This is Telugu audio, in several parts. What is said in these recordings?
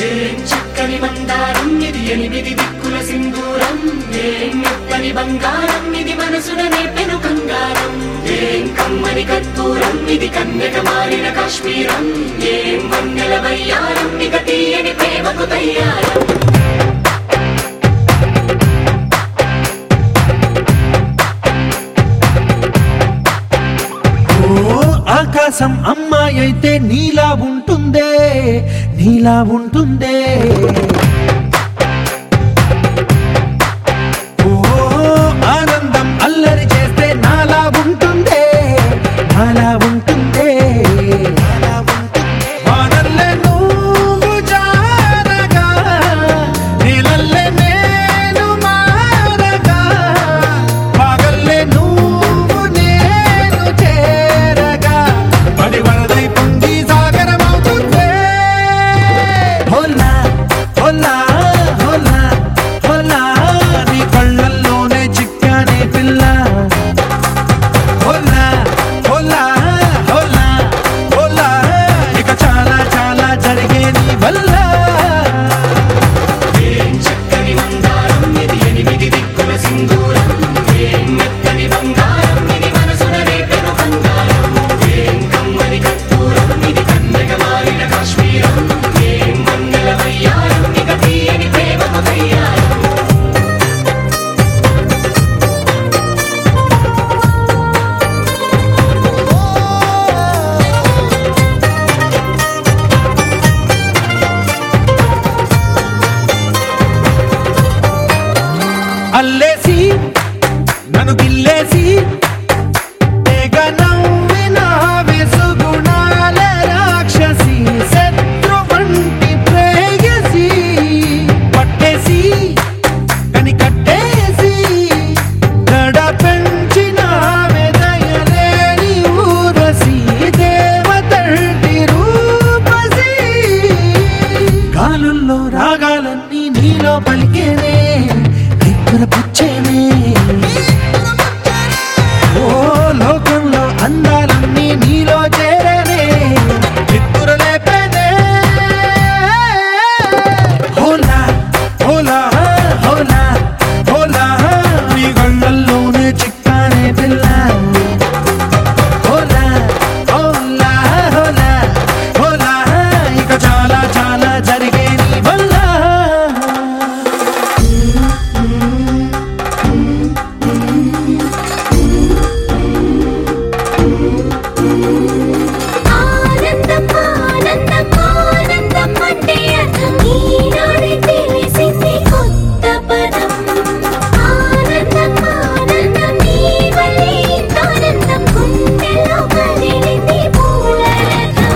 చక్కని మందారం ఇది ఎనిమిది దిక్కుల సింధూరం ఏం మెత్తని బంగారం ఇది మనసున నేపెను కంగారం ఏం కమ్మని కర్పూరం ఇది కన్యక మారిన కాశ్మీరం ఏం వన్నెల వయ్యారం ఇక తీయని ప్రేమకు తయ్యారం ఆకాశం అమ్మాయి అయితే నీలా ఉంటుందే నీలా ఉంటుందే ఓ ఆనందం అల్లరి చేస్తే నాలా ఉంటుందే నాలా ఉంటుందే వానల్లే నువ్వు జారగా నీలల్లే నేను మారగా పగల్లే నువ్వు నేను చేరగా పడి వరదై పొంగి సాగరమవుతుందే హోలా హోలా హోలా హోలా నీ కళ్ళల్లోనే చిక్కానే పిల్ల హోలా హోలా హోలా హోలా ఇక చాలా చాలా జరిగే నీ వల్ల చక్కని మందారం ఇది ఎనిమిది దిక్కుల సింధూరం ఏం మెత్తని బంగారం ఇది మనసున నేపెను కంగారం ఏం కమ్మని కర్పూరం ఇది కన్యక మారిన కాశ్మీరం ఏం వన్నెల వయ్యారం ఇక తీయని ప్రేమకు తయ్యారం అల్లేసి నన్ను గిల్లేసి తెగ నవ్విన వెసుగుణాల రాక్షసి శత్రు వంటి ప్రేయసి పట్టేసి కని కట్టేసి గడ పెంచిన వెదయలేని ఊరసి దేవతంటి రూపసి గాలుల్లో రాగాలన్నీ నీలో పలికేనే పుచ్చేనే ఓ లోకంలో అందాలన్నీ నీలో చేరనే నిద్దురలేపేనే హోలా హోలా హోలా హోలా నీ కళ్ళల్లోనే చిక్కానే పిల్ల హోలా హోలా హోలా హోలా ఇక చాలా చాలా జరిగే నీ వల్ల ఆనందం ఆనందం ఆనందం అంటే అర్థం ఈనాడే తెలిసింది కొత్త పదం ఆనందం ఆనందం నీ వల్లే ఇంత ఆనందం గుండెల్లో కదిలింది పూలరథం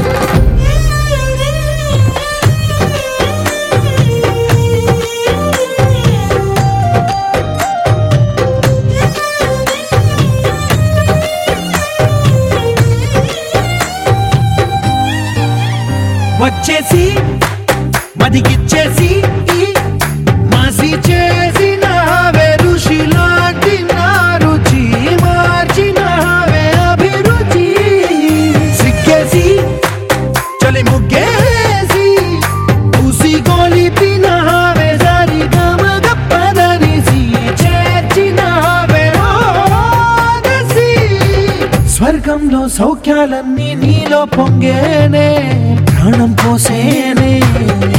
వచ్చేసి మదిగిచ్చేసి మాసి చేసినావే ఋషిలాంటి నా రుచి మార్చినావే అభిరుచి సిగ్గేసి చలి ముగ్గేసి పూసి గొలిపినావే సరి గమగప్పదనిసి చేర్చినావే ఓదసి స్వర్గంలో సౌఖ్యాలన్నీ నీలో పొంగేనే ప్రాణం పోసేనే